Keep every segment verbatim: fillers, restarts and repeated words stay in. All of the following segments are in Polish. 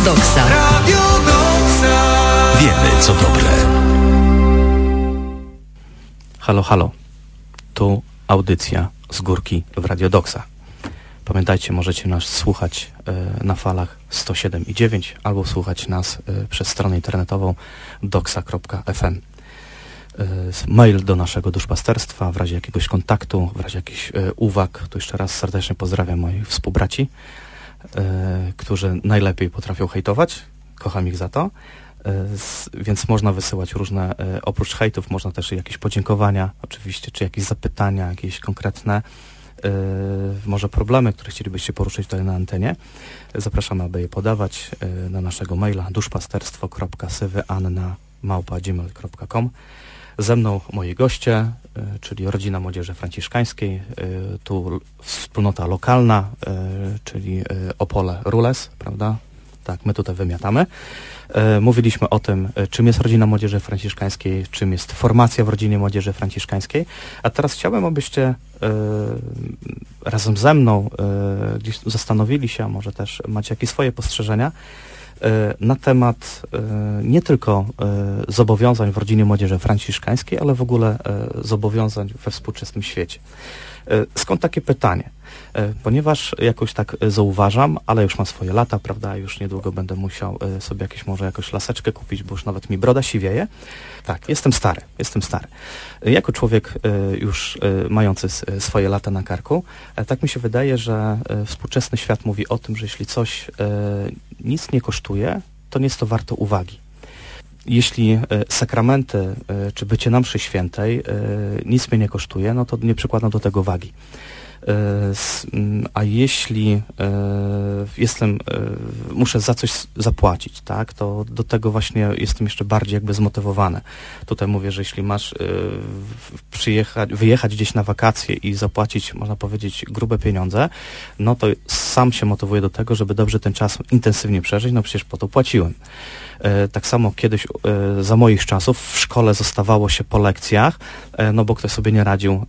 Doksa. Radio Doksa. Wiemy, co dobre. Halo, halo. Tu audycja z górki w Radio Doksa. Pamiętajcie, możecie nas słuchać y, na falach sto siedem i dziewięć albo słuchać nas y, przez stronę internetową doksa kropka f m. Y, mail do naszego duszpasterstwa w razie jakiegoś kontaktu, w razie jakichś y, uwag. Tu jeszcze raz serdecznie pozdrawiam moich współbraci, y, którzy najlepiej potrafią hejtować. Kocham ich za to. Z, więc można wysyłać różne, y, oprócz hejtów, można też jakieś podziękowania, oczywiście, czy jakieś zapytania, jakieś konkretne y, może problemy, które chcielibyście poruszyć tutaj na antenie. Zapraszamy, aby je podawać y, na naszego maila duszpasterstwo kropka sywyanna małpa gmail kropka com. Ze mną moi goście, y, czyli Rodzina Młodzieży Franciszkańskiej, y, tu wspólnota lokalna, y, czyli y, Opole Rules, prawda? Tak, my tutaj wymiatamy. E, mówiliśmy o tym, e, czym jest Rodzina Młodzieży Franciszkańskiej, czym jest formacja w Rodzinie Młodzieży Franciszkańskiej. A teraz chciałbym, abyście e, razem ze mną e, gdzieś zastanowili się, a może też macie jakieś swoje postrzeżenia e, na temat e, nie tylko e, zobowiązań w Rodzinie Młodzieży Franciszkańskiej, ale w ogóle e, zobowiązań we współczesnym świecie. E, skąd takie pytanie? Ponieważ jakoś tak zauważam, ale już mam swoje lata, prawda, już niedługo będę musiał sobie jakieś może jakąś laseczkę kupić, bo już nawet mi broda siwieje. Tak, jestem stary, jestem stary. Jako człowiek już mający swoje lata na karku, tak mi się wydaje, że współczesny świat mówi o tym, że jeśli coś nic nie kosztuje, to nie jest to warto uwagi. Jeśli sakramenty czy bycie na mszy świętej nic mnie nie kosztuje, no to nie przykładam do tego wagi. A jeśli jestem, muszę za coś zapłacić, tak, to do tego właśnie jestem jeszcze bardziej jakby zmotywowany. Tutaj mówię, że jeśli masz przyjechać, wyjechać gdzieś na wakacje i zapłacić, można powiedzieć, grube pieniądze, no to sam się motywuję do tego, żeby dobrze ten czas intensywnie przeżyć, no przecież po to płaciłem. Tak samo kiedyś za moich czasów w szkole zostawało się po lekcjach, no bo ktoś sobie nie radził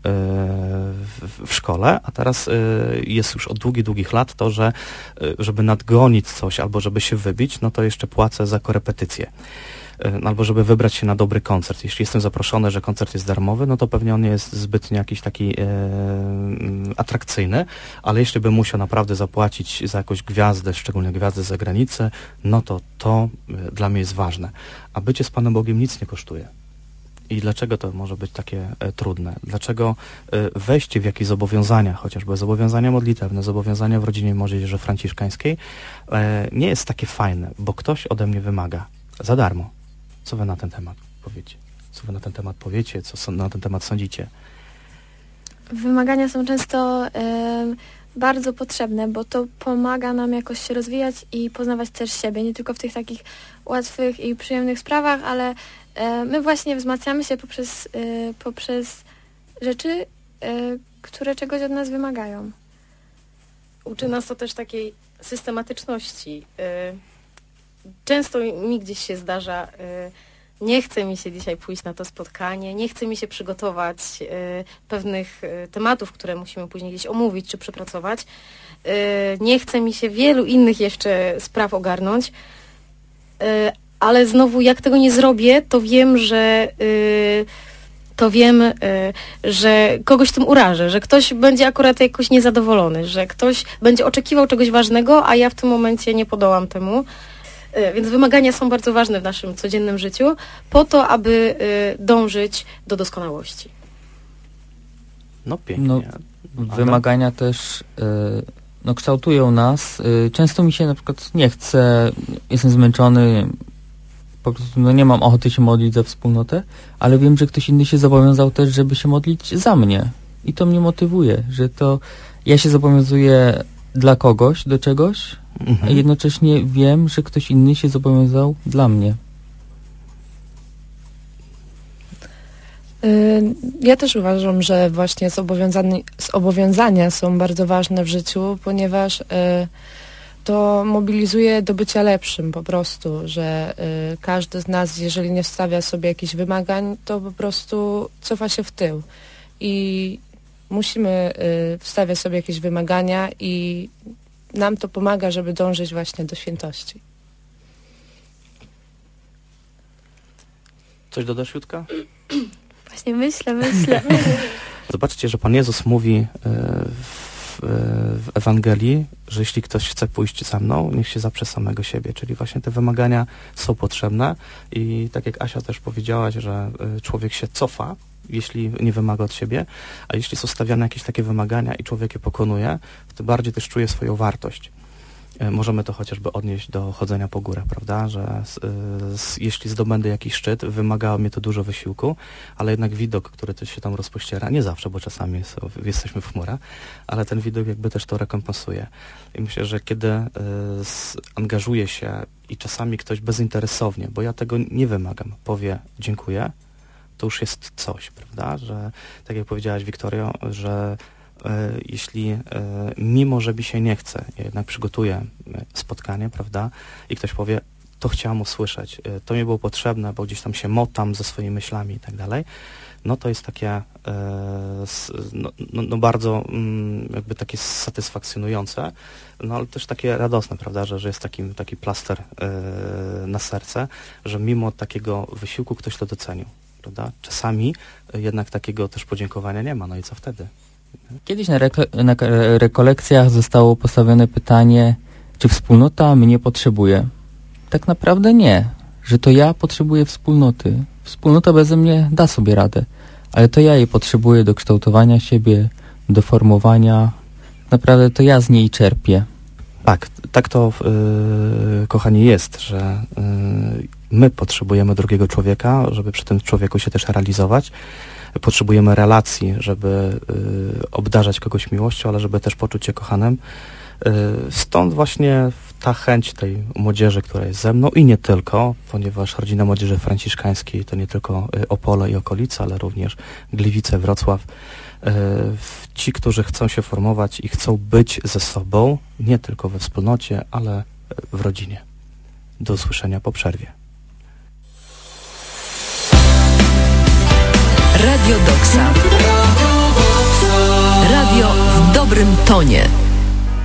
w szkole, a teraz jest już od długich, długich lat to, że żeby nadgonić coś albo żeby się wybić, no to jeszcze płacę za korepetycję. Albo żeby wybrać się na dobry koncert. Jeśli jestem zaproszony, że koncert jest darmowy, no to pewnie on nie jest zbytnio jakiś taki e, atrakcyjny, ale jeśli bym musiał naprawdę zapłacić za jakąś gwiazdę, szczególnie gwiazdę z zagranicy, no to to e, dla mnie jest ważne. A bycie z Panem Bogiem nic nie kosztuje. I dlaczego to może być takie e, trudne? Dlaczego e, wejście w jakieś zobowiązania, chociażby zobowiązania modlitewne, zobowiązania w Rodzinie Młodzieży Franciszkańskiej, e, nie jest takie fajne, bo ktoś ode mnie wymaga za darmo. Co wy na ten temat powiecie? Co wy na ten temat powiecie? Co na ten temat sądzicie? Wymagania są często y, bardzo potrzebne, bo to pomaga nam jakoś się rozwijać i poznawać też siebie, nie tylko w tych takich łatwych i przyjemnych sprawach, ale y, my właśnie wzmacniamy się poprzez, y, poprzez rzeczy, y, które czegoś od nas wymagają. Uczy nas to też takiej systematyczności. Y, Często mi gdzieś się zdarza, y, nie chce mi się dzisiaj pójść na to spotkanie, nie chce mi się przygotować y, pewnych y, tematów, które musimy później gdzieś omówić czy przepracować. Y, nie chce mi się wielu innych jeszcze spraw ogarnąć, y, ale znowu jak tego nie zrobię, to wiem, że y, to wiem, y, że kogoś tym urażę, że ktoś będzie akurat jakoś niezadowolony, że ktoś będzie oczekiwał czegoś ważnego, a ja w tym momencie nie podołam temu. Więc wymagania są bardzo ważne w naszym codziennym życiu po to, aby dążyć do doskonałości. No pięknie. No, wymagania też no, kształtują nas. Często mi się na przykład nie chce, jestem zmęczony, po prostu no, nie mam ochoty się modlić za wspólnotę, ale wiem, że ktoś inny się zobowiązał też, żeby się modlić za mnie. I to mnie motywuje, że to ja się zobowiązuję dla kogoś, do czegoś, mhm. a jednocześnie wiem, że ktoś inny się zobowiązał dla mnie. Ja też uważam, że właśnie zobowiązania są bardzo ważne w życiu, ponieważ to mobilizuje do bycia lepszym po prostu, że każdy z nas, jeżeli nie stawia sobie jakichś wymagań, to po prostu cofa się w tył. I musimy wstawiać sobie jakieś wymagania i nam to pomaga, żeby dążyć właśnie do świętości. Coś dodasz, Jutka? Właśnie myślę, myślę. Zobaczcie, że Pan Jezus mówi w, w Ewangelii, że jeśli ktoś chce pójść za mną, niech się zaprze samego siebie, czyli właśnie te wymagania są potrzebne i tak jak Asia też powiedziałaś, że człowiek się cofa, jeśli nie wymaga od siebie, a jeśli są stawiane jakieś takie wymagania i człowiek je pokonuje, to bardziej też czuje swoją wartość. Możemy to chociażby odnieść do chodzenia po górach, prawda, że z, z, jeśli zdobędę jakiś szczyt, wymagało mnie to dużo wysiłku, ale jednak widok, który też się tam rozpościera, nie zawsze, bo czasami jest, jesteśmy w chmurach, ale ten widok jakby też to rekompensuje. I myślę, że kiedy y, z, angażuje się i czasami ktoś bezinteresownie, bo ja tego nie wymagam, powie dziękuję, to już jest coś, prawda, że tak jak powiedziałaś, Wiktorio, że jeśli mimo, że mi się nie chce, ja jednak przygotuję spotkanie, prawda, i ktoś powie, to chciałam usłyszeć, to mi było potrzebne, bo gdzieś tam się motam ze swoimi myślami i tak dalej, no to jest takie no, no, no bardzo jakby takie satysfakcjonujące, no ale też takie radosne, prawda, że, że jest taki, taki plaster na serce, że mimo takiego wysiłku ktoś to docenił, prawda. Czasami jednak takiego też podziękowania nie ma, no i co wtedy? Kiedyś na, rekle- na rekolekcjach zostało postawione pytanie, czy wspólnota mnie potrzebuje. Tak naprawdę nie, że to ja potrzebuję wspólnoty. Wspólnota beze mnie da sobie radę, ale to ja jej potrzebuję do kształtowania siebie, do formowania. Naprawdę to ja z niej czerpię. Tak, tak to yy, kochani jest, że yy, my potrzebujemy drugiego człowieka, żeby przy tym człowieku się też realizować. Potrzebujemy relacji, żeby y, obdarzać kogoś miłością, ale żeby też poczuć się kochanym. Y, stąd właśnie ta chęć tej młodzieży, która jest ze mną i nie tylko, ponieważ rodzina młodzieży franciszkańskiej to nie tylko y, Opole i okolice, ale również Gliwice, Wrocław. Y, ci, którzy chcą się formować i chcą być ze sobą, nie tylko we wspólnocie, ale w rodzinie. Do usłyszenia po przerwie. Radio Doksa. Radio w dobrym tonie.